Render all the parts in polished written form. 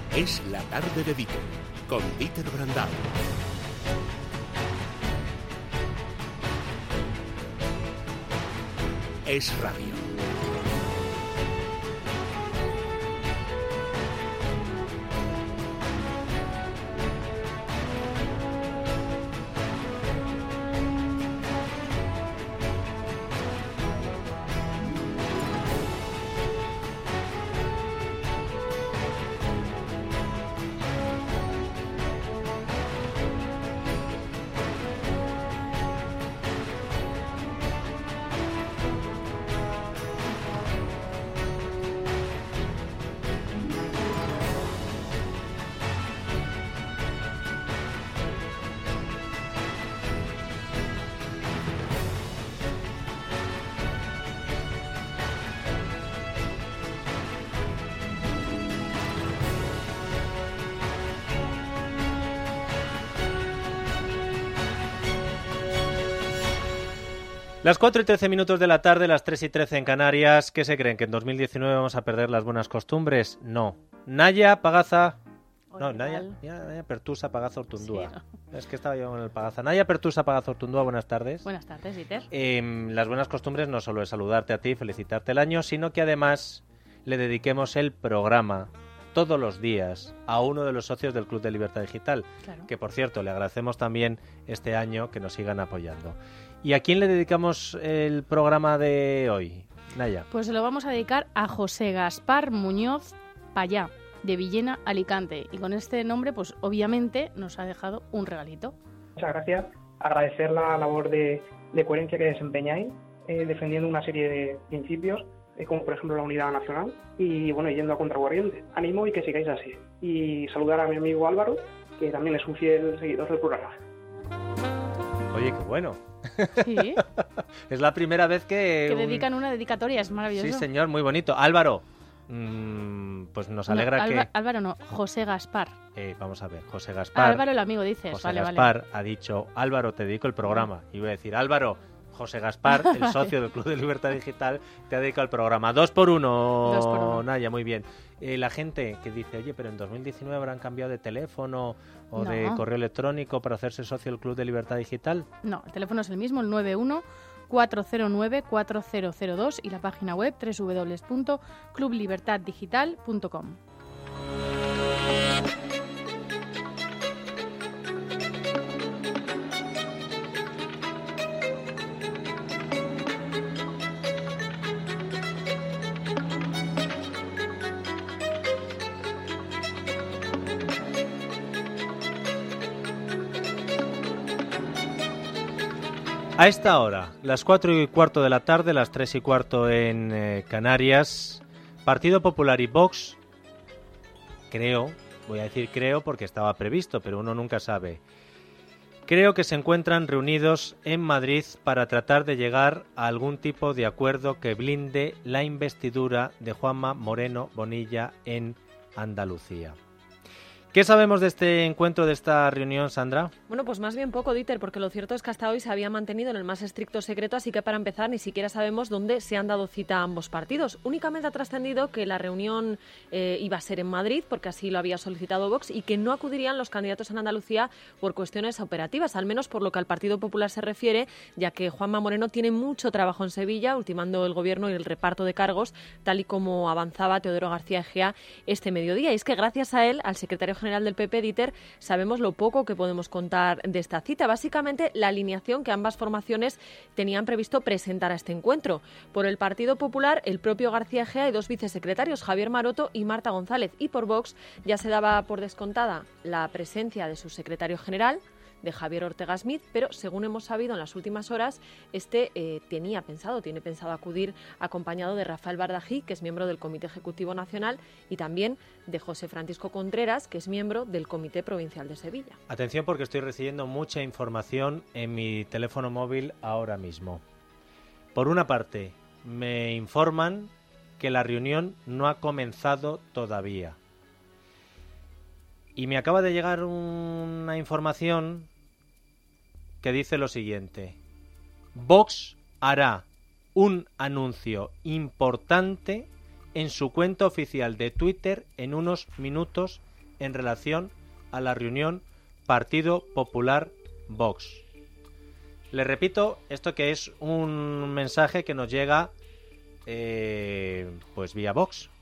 Es la tarde de Dieter, con Dieter Brandau. Es radio. Las 4 y 13 minutos de la tarde, las 3 y 13 en Canarias. ¿Qué se creen? ¿Que en 2019 vamos a perder las buenas costumbres? No. Naya Pagaza... No, Naya Pertusa Pagaza Ortundúa. Sí, no. Es que estaba yo en el Pagaza. Naya Pertusa Pagaza Ortundúa, buenas tardes. Buenas tardes, Dieter. Las buenas costumbres no solo es saludarte a ti, felicitarte el año, sino que además le dediquemos el programa todos los días a uno de los socios del Club de Libertad Digital, claro. Que por cierto le agradecemos también este año que nos sigan apoyando. ¿Y a quién le dedicamos el programa de hoy, Naya? Pues se lo vamos a dedicar a José Gaspar Muñoz Payá, de Villena, Alicante. Y con este nombre, pues obviamente nos ha dejado un regalito. Muchas gracias. Agradecer la labor de coherencia que desempeñáis, defendiendo una serie de principios, como por ejemplo la unidad nacional, y bueno, yendo a contracorriente. Ánimo y que sigáis así. Y saludar a mi amigo Álvaro, que también es un fiel seguidor del programa. Oye, qué bueno. Sí. Es la primera vez que dedican una dedicatoria, es maravilloso. Sí, señor, muy bonito. Álvaro, pues nos alegra que... Álvaro no, José Gaspar. Vamos a ver, José Gaspar. Álvaro el amigo, dices. José Gaspar ha dicho, Álvaro, te dedico el programa. Y voy a decir, Álvaro, José Gaspar, el socio del Club de Libertad Digital, te ha dedicado el programa. 2 por 1, Naya, muy bien. La gente que dice, oye, pero en 2019 habrán cambiado de teléfono o de correo electrónico para hacerse socio del Club de Libertad Digital. No, el teléfono es el mismo, el 91-409-4002 y la página web www.clublibertaddigital.com. A esta hora, las 4 y cuarto de la tarde, las 3 y cuarto en Canarias, Partido Popular y Vox, voy a decir creo porque estaba previsto, pero uno nunca sabe, creo que se encuentran reunidos en Madrid para tratar de llegar a algún tipo de acuerdo que blinde la investidura de Juanma Moreno Bonilla en Andalucía. ¿Qué sabemos de este encuentro, de esta reunión, Sandra? Bueno, pues más bien poco, Dieter, porque lo cierto es que hasta hoy se había mantenido en el más estricto secreto, así que para empezar ni siquiera sabemos dónde se han dado cita a ambos partidos. Únicamente ha trascendido que la reunión iba a ser en Madrid, porque así lo había solicitado Vox, y que no acudirían los candidatos en Andalucía por cuestiones operativas, al menos por lo que al Partido Popular se refiere, ya que Juanma Moreno tiene mucho trabajo en Sevilla, ultimando el gobierno y el reparto de cargos, tal y como avanzaba Teodoro García Egea este mediodía. Y es que gracias a él, al secretario general del PP, Dieter, sabemos lo poco que podemos contar de esta cita. Básicamente, la alineación que ambas formaciones tenían previsto presentar a este encuentro. Por el Partido Popular, el propio García Egea y 2 vicesecretarios, Javier Maroto y Marta González. Y por Vox ya se daba por descontada la presencia de su secretario general, de Javier Ortega Smith, pero según hemos sabido en las últimas horas, tiene pensado acudir acompañado de Rafael Bardají, que es miembro del Comité Ejecutivo Nacional, y también de José Francisco Contreras, que es miembro del Comité Provincial de Sevilla. Atención, porque estoy recibiendo mucha información en mi teléfono móvil ahora mismo. Por una parte, me informan que la reunión no ha comenzado todavía. Y me acaba de llegar una información que dice lo siguiente: Vox hará un anuncio importante en su cuenta oficial de Twitter en unos minutos en relación a la reunión Partido Popular Vox. Les repito, esto que es un mensaje que nos llega pues vía Vox.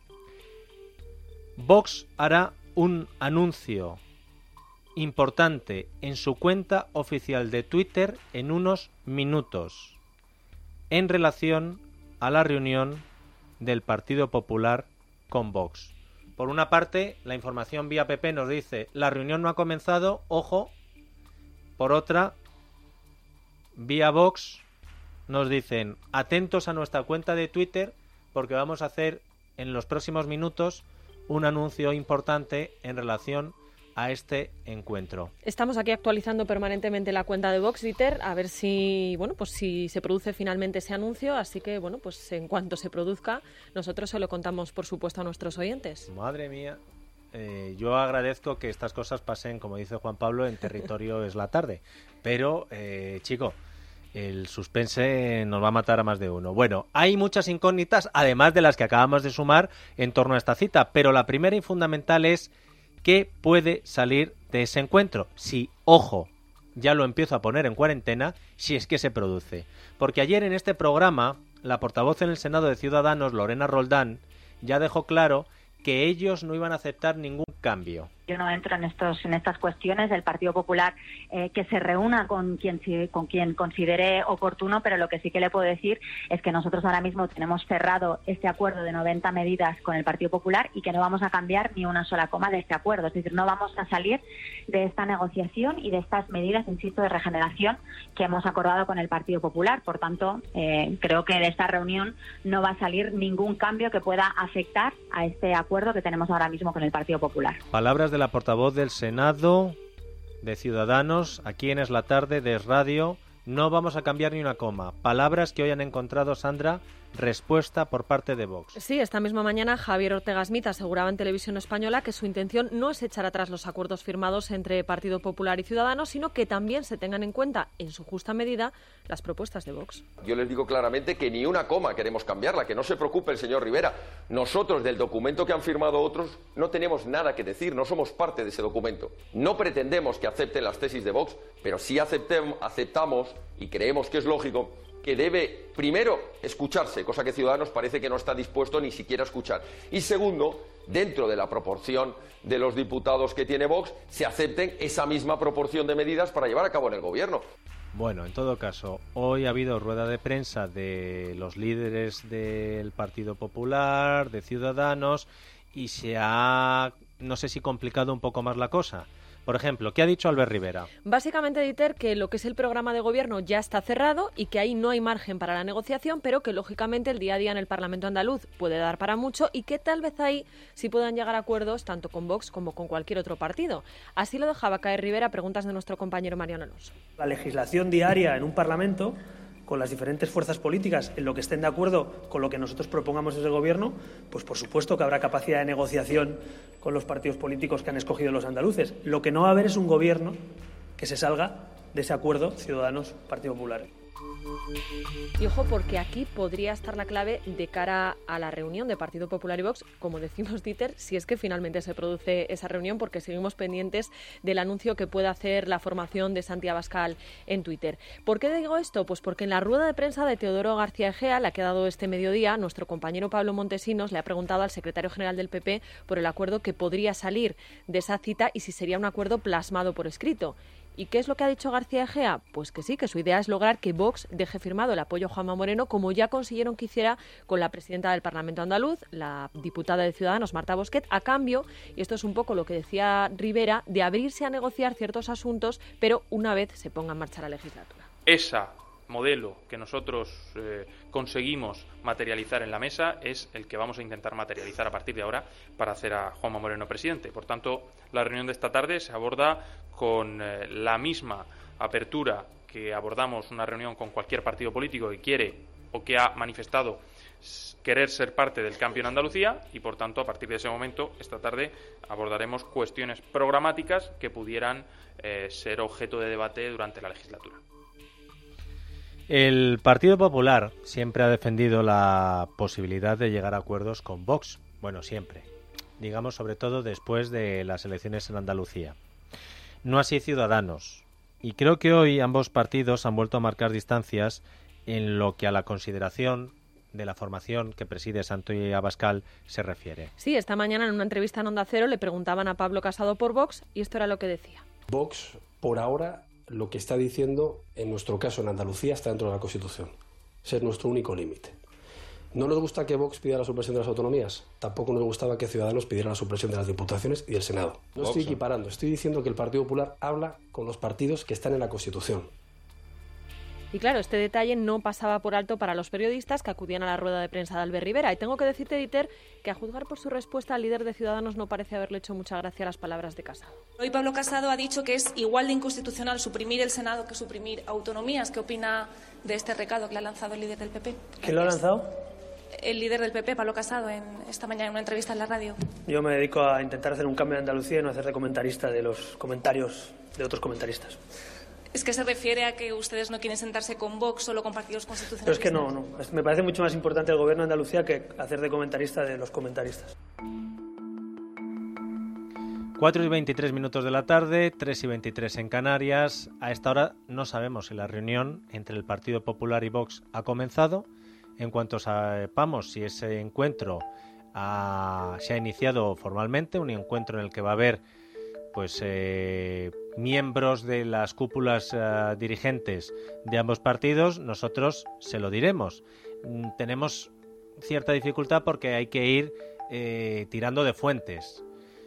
Vox hará un anuncio importante en su cuenta oficial de Twitter en unos minutos en relación a la reunión del Partido Popular con Vox. Por una parte, la información vía PP nos dice la reunión no ha comenzado, ojo. Por otra, vía Vox nos dicen atentos a nuestra cuenta de Twitter porque vamos a hacer en los próximos minutos un anuncio importante en relación a este encuentro. Estamos aquí actualizando permanentemente la cuenta de Vox, Dieter, a ver si, bueno, pues si se produce finalmente ese anuncio, así que, bueno, pues en cuanto se produzca, nosotros se lo contamos, por supuesto, a nuestros oyentes. Madre mía, yo agradezco que estas cosas pasen, como dice Juan Pablo, en territorio es la tarde, pero, chico, el suspense nos va a matar a más de uno. Bueno, hay muchas incógnitas, además de las que acabamos de sumar en torno a esta cita, pero la primera y fundamental es ¿qué puede salir de ese encuentro? Si, ojo, ya lo empiezo a poner en cuarentena, si es que se produce. Porque ayer en este programa, la portavoz en el Senado de Ciudadanos, Lorena Roldán, ya dejó claro que ellos no iban a aceptar ningún cambio. Yo no entro en estas cuestiones del Partido Popular, que se reúna con quien considere oportuno, pero lo que sí que le puedo decir es que nosotros ahora mismo tenemos cerrado este acuerdo de 90 medidas con el Partido Popular y que no vamos a cambiar ni una sola coma de este acuerdo. Es decir, no vamos a salir de esta negociación y de estas medidas, insisto, de regeneración que hemos acordado con el Partido Popular. Por tanto, creo que de esta reunión no va a salir ningún cambio que pueda afectar a este acuerdo que tenemos ahora mismo con el Partido Popular. Palabras de la portavoz del Senado de Ciudadanos, aquí en Es la Tarde de Es Radio. No vamos a cambiar ni una coma. Palabras que hoy han encontrado, Sandra, respuesta por parte de Vox. Sí, esta misma mañana Javier Ortega Smith aseguraba en Televisión Española que su intención no es echar atrás los acuerdos firmados entre Partido Popular y Ciudadanos, sino que también se tengan en cuenta, en su justa medida, las propuestas de Vox. Yo les digo claramente que ni una coma queremos cambiarla, que no se preocupe el señor Rivera. Nosotros, del documento que han firmado otros, no tenemos nada que decir, no somos parte de ese documento. No pretendemos que acepten las tesis de Vox, pero sí aceptamos, y creemos que es lógico, que debe, primero, escucharse, cosa que Ciudadanos parece que no está dispuesto ni siquiera a escuchar. Y segundo, dentro de la proporción de los diputados que tiene Vox, se acepten esa misma proporción de medidas para llevar a cabo en el Gobierno. Bueno, en todo caso, hoy ha habido rueda de prensa de los líderes del Partido Popular, de Ciudadanos, y se ha, no sé si complicado un poco más la cosa. Por ejemplo, ¿qué ha dicho Albert Rivera? Básicamente, Dieter, que lo que es el programa de gobierno ya está cerrado y que ahí no hay margen para la negociación, pero que lógicamente el día a día en el Parlamento andaluz puede dar para mucho y que tal vez ahí sí puedan llegar a acuerdos tanto con Vox como con cualquier otro partido. Así lo dejaba caer Rivera a preguntas de nuestro compañero Mariano Alonso. La legislación diaria en un Parlamento, con las diferentes fuerzas políticas, en lo que estén de acuerdo con lo que nosotros propongamos desde el Gobierno, pues por supuesto que habrá capacidad de negociación con los partidos políticos que han escogido los andaluces. Lo que no va a haber es un Gobierno que se salga de ese acuerdo Ciudadanos-Partido Popular. Y ojo, porque aquí podría estar la clave de cara a la reunión de Partido Popular y Vox, como decimos, Dieter, si es que finalmente se produce esa reunión, porque seguimos pendientes del anuncio que pueda hacer la formación de Santi Abascal en Twitter. ¿Por qué digo esto? Pues porque en la rueda de prensa de Teodoro García Egea, la que ha dado este mediodía, nuestro compañero Pablo Montesinos le ha preguntado al secretario general del PP por el acuerdo que podría salir de esa cita y si sería un acuerdo plasmado por escrito. ¿Y qué es lo que ha dicho García Egea? Pues que sí, que su idea es lograr que Vox deje firmado el apoyo a Juanma Moreno, como ya consiguieron que hiciera con la presidenta del Parlamento andaluz, la diputada de Ciudadanos, Marta Bosquet, a cambio, y esto es un poco lo que decía Rivera, de abrirse a negociar ciertos asuntos, pero una vez se ponga en marcha la legislatura. Esa modelo que nosotros conseguimos materializar en la mesa es el que vamos a intentar materializar a partir de ahora para hacer a Juanma Moreno presidente. Por tanto, la reunión de esta tarde se aborda con la misma apertura que abordamos una reunión con cualquier partido político que quiere o que ha manifestado querer ser parte del cambio en Andalucía y, por tanto, a partir de ese momento, esta tarde abordaremos cuestiones programáticas que pudieran ser objeto de debate durante la legislatura. El Partido Popular siempre ha defendido la posibilidad de llegar a acuerdos con Vox. Bueno, siempre. digamos sobre todo después de las elecciones en Andalucía. No así Ciudadanos. Y creo que hoy ambos partidos han vuelto a marcar distancias en lo que a la consideración de la formación que preside Santiago Abascal se refiere. Sí, esta mañana en una entrevista en Onda Cero le preguntaban a Pablo Casado por Vox y esto era lo que decía. Vox, por ahora, lo que está diciendo, en nuestro caso en Andalucía, está dentro de la Constitución. Ese es nuestro único límite. ¿No nos gusta que Vox pida la supresión de las autonomías? Tampoco nos gustaba que Ciudadanos pidiera la supresión de las diputaciones y del Senado. No estoy equiparando, estoy diciendo que el Partido Popular habla con los partidos que están en la Constitución. Y claro, este detalle no pasaba por alto para los periodistas que acudían a la rueda de prensa de Albert Rivera. Y tengo que decirte, Dieter, que a juzgar por su respuesta al líder de Ciudadanos no parece haberle hecho mucha gracia las palabras de Casado. Hoy Pablo Casado ha dicho que es igual de inconstitucional suprimir el Senado que suprimir autonomías. ¿Qué opina de este recado que le ha lanzado el líder del PP? ¿Quién lo ha lanzado? El líder del PP, Pablo Casado, esta mañana en una entrevista en la radio. Yo me dedico a intentar hacer un cambio en Andalucía y no hacer de comentarista de los comentarios de otros comentaristas. ¿Es que se refiere a que ustedes no quieren sentarse con Vox, solo con partidos constitucionales? Pero es que no. Me parece mucho más importante el gobierno de Andalucía que hacer de comentarista de los comentaristas. 4:23 de la tarde, 3:23 en Canarias. A esta hora no sabemos si la reunión entre el Partido Popular y Vox ha comenzado. En cuanto sepamos si ese encuentro se ha iniciado formalmente, un encuentro en el que va a haber pues miembros de las cúpulas dirigentes de ambos partidos, nosotros se lo diremos. Tenemos cierta dificultad porque hay que ir tirando de fuentes,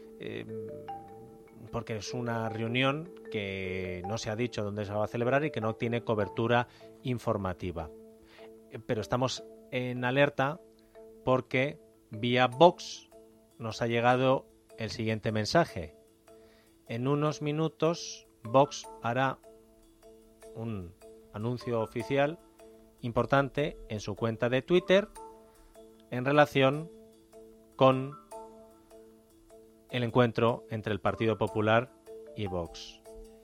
porque es una reunión que no se ha dicho dónde se va a celebrar y que no tiene cobertura informativa. Pero estamos en alerta porque vía Vox nos ha llegado el siguiente mensaje. En unos minutos Vox hará un anuncio oficial importante en su cuenta de Twitter en relación con el encuentro entre el Partido Popular y Vox.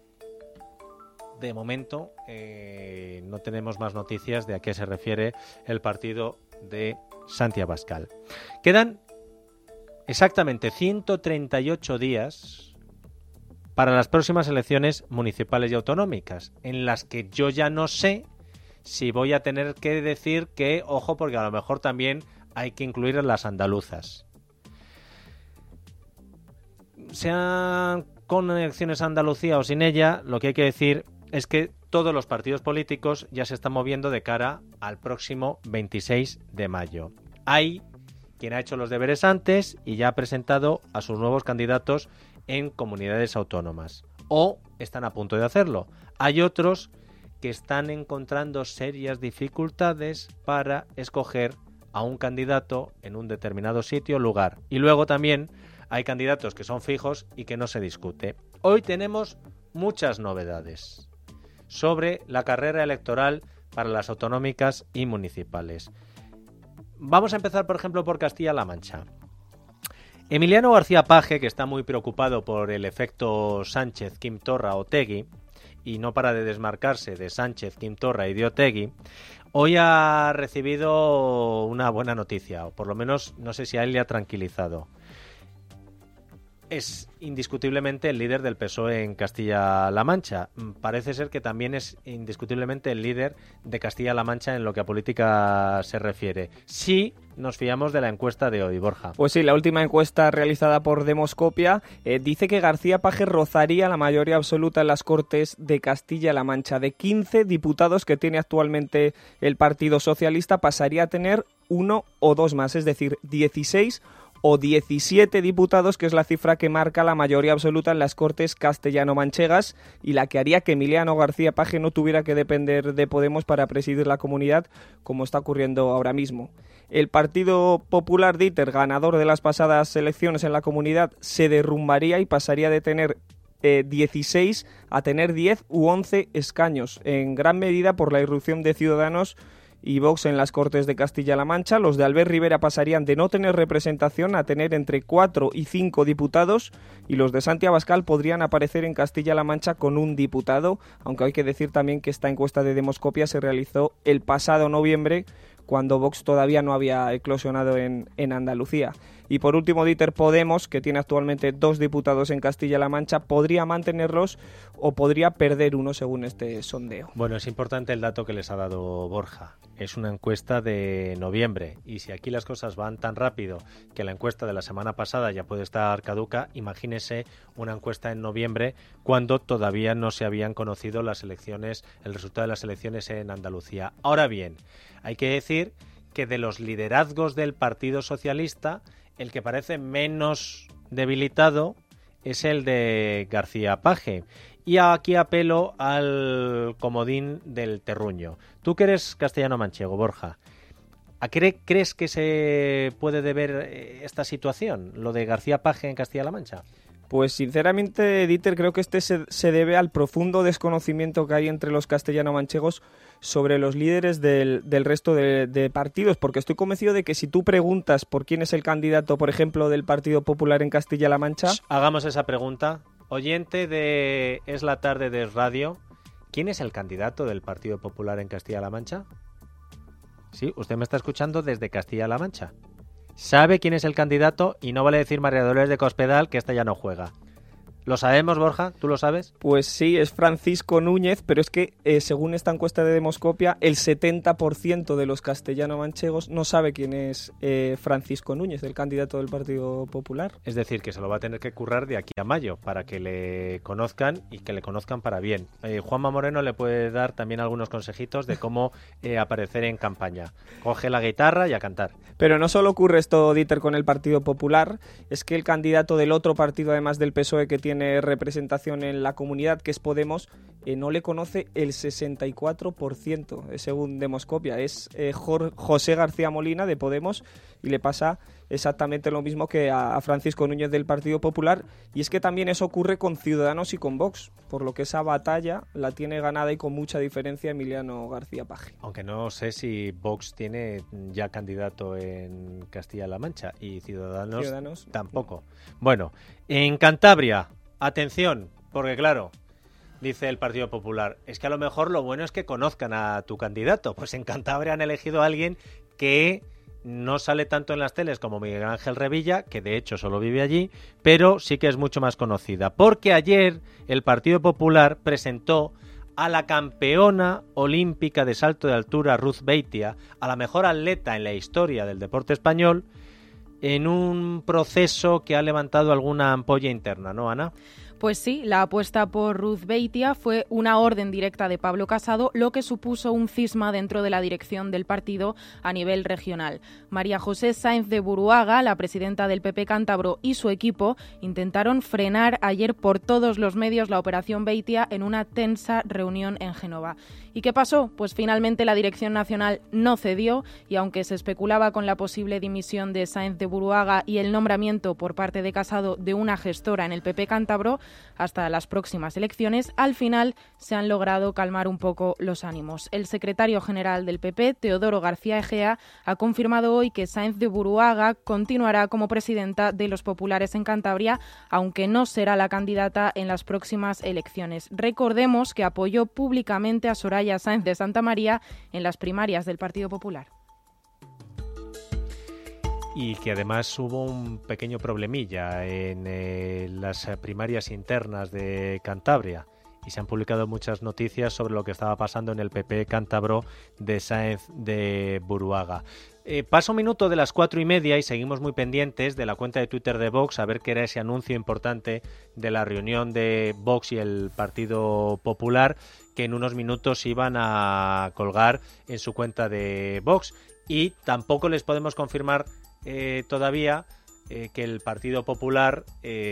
De momento no tenemos más noticias de a qué se refiere el partido de Santiago Abascal. Quedan exactamente 138 días para las próximas elecciones municipales y autonómicas, en las que yo ya no sé si voy a tener que decir que, ojo, porque a lo mejor también hay que incluir a las andaluzas. Sean con elecciones a Andalucía o sin ella, lo que hay que decir es que todos los partidos políticos ya se están moviendo de cara al próximo 26 de mayo. Hay quien ha hecho los deberes antes y ya ha presentado a sus nuevos candidatos en comunidades autónomas, o están a punto de hacerlo. Hay otros que están encontrando serias dificultades para escoger a un candidato en un determinado sitio o lugar. Y luego también hay candidatos que son fijos y que no se discute. Hoy tenemos muchas novedades sobre la carrera electoral para las autonómicas y municipales. Vamos a empezar, por ejemplo, por Castilla-La Mancha. Emiliano García Paje, que está muy preocupado por el efecto Sánchez, Quim Torra, Otegi, y no para de desmarcarse de Sánchez, Quim Torra y de Otegi, hoy ha recibido una buena noticia, o por lo menos no sé si a él le ha tranquilizado. Es indiscutiblemente el líder del PSOE en Castilla-La Mancha. Parece ser que también es indiscutiblemente el líder de Castilla-La Mancha en lo que a política se refiere. Sí, nos fiamos de la encuesta de hoy, Borja. Pues sí, la última encuesta realizada por Demoscopia dice que García Paje rozaría la mayoría absoluta en las Cortes de Castilla-La Mancha. De 15 diputados que tiene actualmente el Partido Socialista, pasaría a tener 1 o 2 más, es decir, 16 o 17 diputados, que es la cifra que marca la mayoría absoluta en las Cortes castellano-manchegas y la que haría que Emiliano García Paje no tuviera que depender de Podemos para presidir la comunidad, como está ocurriendo ahora mismo. El Partido Popular, Dieter, ganador de las pasadas elecciones en la comunidad, se derrumbaría y pasaría de tener 16 a tener 10 u 11 escaños, en gran medida por la irrupción de Ciudadanos y Vox en las Cortes de Castilla-La Mancha. Los de Albert Rivera pasarían de no tener representación a tener entre 4 y 5 diputados, y los de Santiago Abascal podrían aparecer en Castilla-La Mancha con un diputado, aunque hay que decir también que esta encuesta de Demoscopia se realizó el pasado noviembre, cuando Vox todavía no había eclosionado en Andalucía. Y por último, Dieter, Podemos, que tiene actualmente 2 diputados en Castilla-La Mancha, podría mantenerlos o podría perder uno según este sondeo. Bueno, es importante el dato que les ha dado Borja. Es una encuesta de noviembre y si aquí las cosas van tan rápido que la encuesta de la semana pasada ya puede estar caduca, imagínese una encuesta en noviembre cuando todavía no se habían conocido las elecciones, el resultado de las elecciones en Andalucía. Ahora bien, hay que decir que de los liderazgos del Partido Socialista, el que parece menos debilitado es el de García Paje. Y aquí apelo al comodín del terruño. Tú que eres castellano-manchego, Borja, ¿a qué crees que se puede deber esta situación, lo de García Paje en Castilla-La Mancha? Pues sinceramente, Dieter, creo que se debe al profundo desconocimiento que hay entre los castellano-manchegos sobre los líderes del resto de partidos, porque estoy convencido de que si tú preguntas por quién es el candidato, por ejemplo, del Partido Popular en Castilla-La Mancha... Hagamos esa pregunta. Oyente de Es la Tarde de Radio, ¿quién es el candidato del Partido Popular en Castilla-La Mancha? Sí, usted me está escuchando desde Castilla-La Mancha. ¿Sabe quién es el candidato? Y no vale decir María Dolores de Cospedal, que esta ya no juega. ¿Lo sabemos, Borja? ¿Tú lo sabes? Pues sí, es Francisco Núñez, pero es que según esta encuesta de Demoscopia, el 70% de los castellano-manchegos no sabe quién es Francisco Núñez, el candidato del Partido Popular. Es decir, que se lo va a tener que currar de aquí a mayo para que le conozcan y que le conozcan para bien. Juanma Moreno le puede dar también algunos consejitos de cómo aparecer en campaña. Coge la guitarra y a cantar. Pero no solo ocurre esto, Dieter, con el Partido Popular, es que el candidato del otro partido, además del PSOE, que tiene representación en la comunidad, que es Podemos, no le conoce el 64%, según Demoscopia. Es José García Molina, de Podemos, y le pasa exactamente lo mismo que a Francisco Núñez del Partido Popular, y es que también eso ocurre con Ciudadanos y con Vox, por lo que esa batalla la tiene ganada y con mucha diferencia Emiliano García Paje. Aunque no sé si Vox tiene ya candidato en Castilla-La Mancha y Ciudadanos tampoco. Bueno, en Cantabria, atención, porque claro, dice el Partido Popular, es que a lo mejor lo bueno es que conozcan a tu candidato. Pues en Cantabria han elegido a alguien que no sale tanto en las teles como Miguel Ángel Revilla, que de hecho solo vive allí, pero sí que es mucho más conocida, porque ayer el Partido Popular presentó a la campeona olímpica de salto de altura Ruth Beitia, a la mejor atleta en la historia del deporte español, en un proceso que ha levantado alguna ampolla interna, ¿no, Ana? Pues sí, la apuesta por Ruth Beitia fue una orden directa de Pablo Casado, lo que supuso un cisma dentro de la dirección del partido a nivel regional. María José Sáenz de Buruaga, la presidenta del PP cántabro, y su equipo intentaron frenar ayer por todos los medios la operación Beitia en una tensa reunión en Génova. ¿Y qué pasó? Pues finalmente la dirección nacional no cedió y aunque se especulaba con la posible dimisión de Sáenz de Buruaga y el nombramiento por parte de Casado de una gestora en el PP cántabro, hasta las próximas elecciones, al final se han logrado calmar un poco los ánimos. El secretario general del PP, Teodoro García Egea, ha confirmado hoy que Sáenz de Buruaga continuará como presidenta de los populares en Cantabria, aunque no será la candidata en las próximas elecciones. Recordemos que apoyó públicamente a Soraya Sáenz de Santamaría en las primarias del Partido Popular. Y que además hubo un pequeño problemilla en las primarias internas de Cantabria y se han publicado muchas noticias sobre lo que estaba pasando en el PP cántabro de Sáenz de Buruaga. Pasa un minuto de las 4:30 y seguimos muy pendientes de la cuenta de Twitter de Vox a ver qué era ese anuncio importante de la reunión de Vox y el Partido Popular que en unos minutos iban a colgar en su cuenta de Vox. Y tampoco les podemos confirmar todavía que el Partido Popular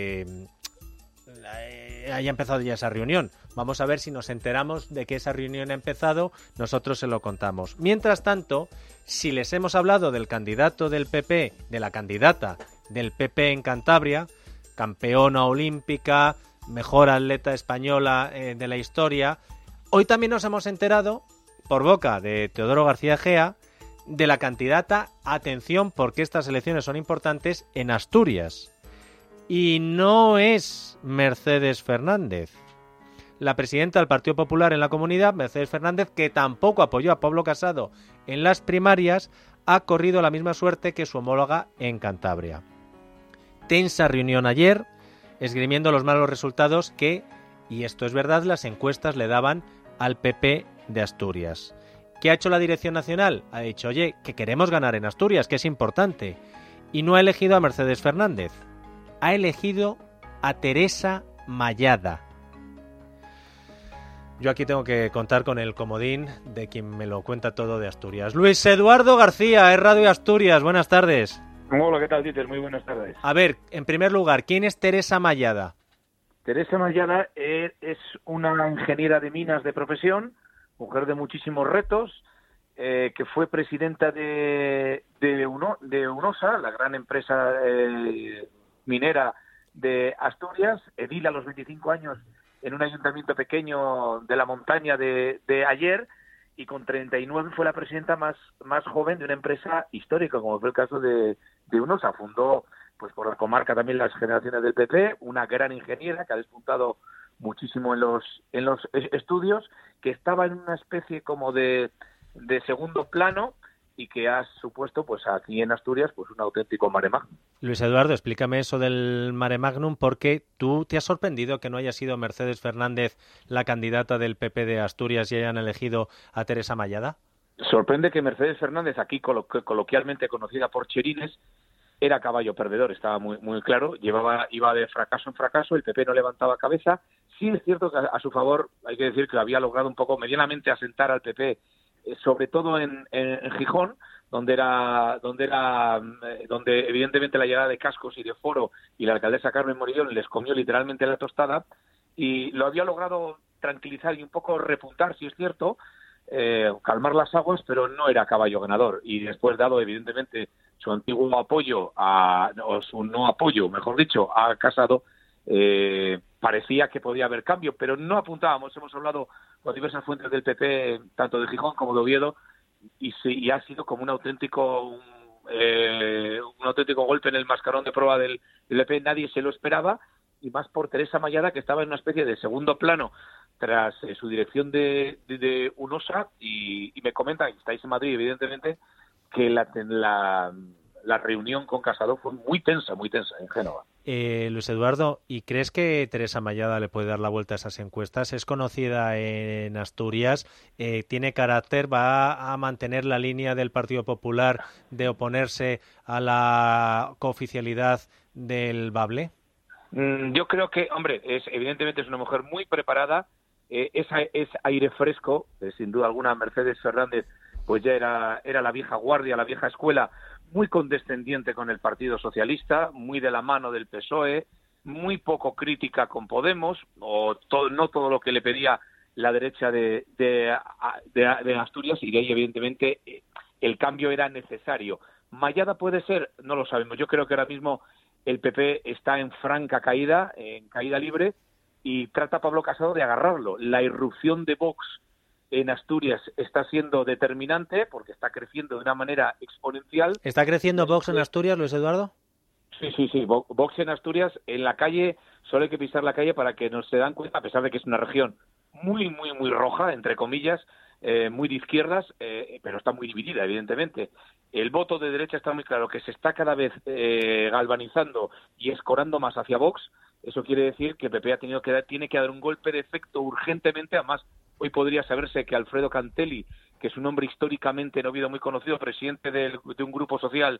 haya empezado ya esa reunión. Vamos a ver si nos enteramos de que esa reunión ha empezado, nosotros se lo contamos. Mientras tanto, si les hemos hablado del candidato del PP, de la candidata del PP en Cantabria, campeona olímpica, mejor atleta española de la historia, hoy también nos hemos enterado, por boca de Teodoro García Egea, de la candidata, atención porque estas elecciones son importantes, en Asturias. Y no es Mercedes Fernández. la presidenta del Partido Popular en la comunidad, Mercedes Fernández, que tampoco apoyó a Pablo Casado en las primarias, ha corrido la misma suerte que su homóloga en Cantabria. Tensa reunión ayer, esgrimiendo los malos resultados que, y esto es verdad, las encuestas le daban al PP de Asturias. ¿Qué ha hecho la Dirección Nacional? Ha dicho, oye, que queremos ganar en Asturias, que es importante. Y no ha elegido a Mercedes Fernández. Ha elegido a Teresa Mallada. Yo aquí tengo que contar con el comodín de quien me lo cuenta todo de Asturias. Luis Eduardo García, es Radio Asturias. Buenas tardes. Hola, ¿qué tal, Dieter? Muy buenas tardes. A ver, en primer lugar, ¿quién es Teresa Mallada? Teresa Mallada es una ingeniera de minas de profesión, mujer de muchísimos retos, que fue presidenta de UNOSA, la gran empresa minera de Asturias, edil a los 25 años en un ayuntamiento pequeño de la montaña de Ayer, y con 39 fue la presidenta más joven de una empresa histórica, como fue el caso de UNOSA. Fundó, pues por la comarca, también las generaciones del PP, una gran ingeniera que ha despuntado muchísimo en los estudios, que estaba en una especie como de segundo plano y que ha supuesto, pues aquí en Asturias, pues un auténtico mare magnum. Luis Eduardo, explícame eso del mare magnum, porque tú te has sorprendido que no haya sido Mercedes Fernández la candidata del PP de Asturias y hayan elegido a Teresa Mallada. Sorprende que Mercedes Fernández, aquí coloquialmente conocida por Cherines, era caballo perdedor, estaba muy claro, iba de fracaso en fracaso, el PP no levantaba cabeza. Sí es cierto que a su favor hay que decir que lo había logrado un poco medianamente asentar al PP, sobre todo en Gijón, donde evidentemente la llegada de Cascos y de Foro y la alcaldesa Carmen Morillón les comió literalmente la tostada, y lo había logrado tranquilizar y un poco repuntar, si es cierto, calmar las aguas, pero no era caballo ganador. Y después, dado evidentemente su antiguo apoyo, o su no apoyo, mejor dicho, a Casado, parecía que podía haber cambio, pero no apuntábamos. Hemos hablado con diversas fuentes del PP, tanto de Gijón como de Oviedo, y ha sido como un auténtico golpe en el mascarón de prueba del PP. Nadie se lo esperaba, y más por Teresa Mallada, que estaba en una especie de segundo plano tras su dirección de UNOSA, y me comentan, que estáis en Madrid, evidentemente, que la reunión con Casado fue muy tensa en Génova. Luis Eduardo, ¿y crees que Teresa Mallada le puede dar la vuelta a esas encuestas? Es conocida en Asturias, tiene carácter, va a mantener la línea del Partido Popular de oponerse a la cooficialidad del Bable. Yo creo que, hombre, evidentemente es una mujer muy preparada, es aire fresco, sin duda alguna. Mercedes Fernández pues ya era la vieja guardia, la vieja escuela, muy condescendiente con el Partido Socialista, muy de la mano del PSOE, muy poco crítica con Podemos, no todo lo que le pedía la derecha de Asturias, y de ahí evidentemente el cambio era necesario. Mallada puede ser, no lo sabemos. Yo creo que ahora mismo el PP está en franca caída, en caída libre, y trata Pablo Casado de agarrarlo. La irrupción de Vox en Asturias está siendo determinante porque está creciendo de una manera exponencial. ¿Está creciendo Vox en Asturias, Luis Eduardo? Sí. Vox en Asturias, en la calle, solo hay que pisar la calle para que nos se dan cuenta, a pesar de que es una región muy roja, entre comillas, muy de izquierdas, pero está muy dividida, evidentemente. El voto de derecha está muy claro, que se está cada vez galvanizando y escorando más hacia Vox. Eso quiere decir que el PP tiene que dar un golpe de efecto urgentemente. Además, hoy podría saberse que Alfredo Cantelli, que es un hombre históricamente en Oviedo muy conocido, presidente de un grupo social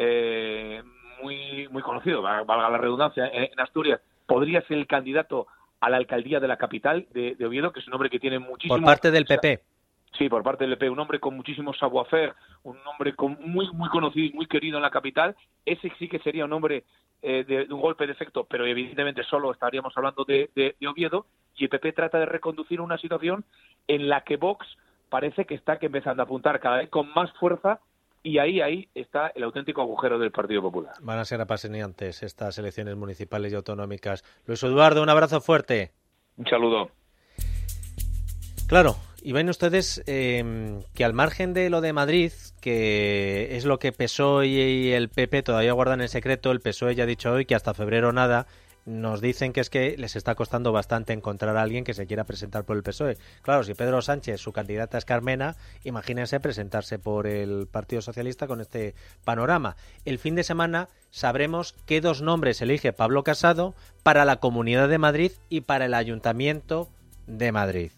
muy conocido, valga la redundancia, en Asturias, podría ser el candidato a la alcaldía de la capital de Oviedo, que es un hombre que tiene muchísimo... Por parte del PP. Sí, por parte del PP, un hombre con muchísimo savoir-faire, un hombre muy conocido y muy querido en la capital. Ese sí que sería un hombre de un golpe de efecto, pero evidentemente solo estaríamos hablando de Oviedo, y el PP trata de reconducir una situación en la que Vox parece que está empezando a apuntar cada vez con más fuerza, y ahí está el auténtico agujero del Partido Popular. Van a ser apasionantes estas elecciones municipales y autonómicas. Luis Eduardo, un abrazo fuerte. Un saludo. Claro, y ven ustedes que al margen de lo de Madrid, que es lo que PSOE y el PP todavía guardan en secreto, el PSOE ya ha dicho hoy que hasta febrero nada, nos dicen que es que les está costando bastante encontrar a alguien que se quiera presentar por el PSOE. Claro, si Pedro Sánchez, su candidata es Carmena, imagínense presentarse por el Partido Socialista con este panorama. El fin de semana sabremos qué 2 nombres elige Pablo Casado para la Comunidad de Madrid y para el Ayuntamiento de Madrid.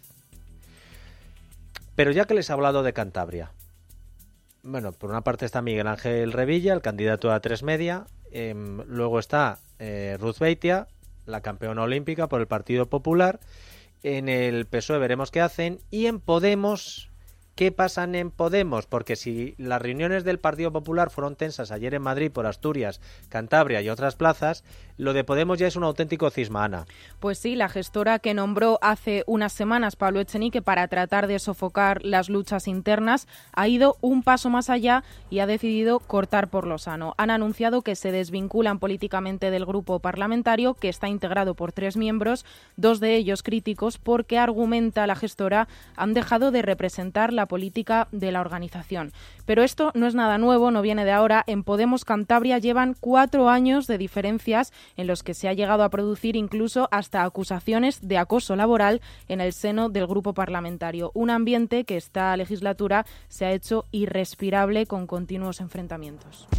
Pero ya que les he hablado de Cantabria, bueno, por una parte está Miguel Ángel Revilla, el candidato a 3 Media, luego está Ruth Beitia, la campeona olímpica por el Partido Popular. En el PSOE veremos qué hacen. Y en Podemos, ¿qué pasan en Podemos? Porque si las reuniones del Partido Popular fueron tensas ayer en Madrid por Asturias, Cantabria y otras plazas, lo de Podemos ya es un auténtico cisma, Ana. Pues sí, la gestora que nombró hace unas semanas Pablo Echenique para tratar de sofocar las luchas internas ha ido un paso más allá y ha decidido cortar por lo sano. Han anunciado que se desvinculan políticamente del grupo parlamentario, que está integrado por 3 miembros, 2 de ellos críticos, porque, argumenta la gestora, han dejado de representar la política de la organización. Pero esto no es nada nuevo, no viene de ahora. En Podemos Cantabria llevan 4 años de diferencias en los que se ha llegado a producir incluso hasta acusaciones de acoso laboral en el seno del grupo parlamentario. Un ambiente que esta legislatura se ha hecho irrespirable con continuos enfrentamientos.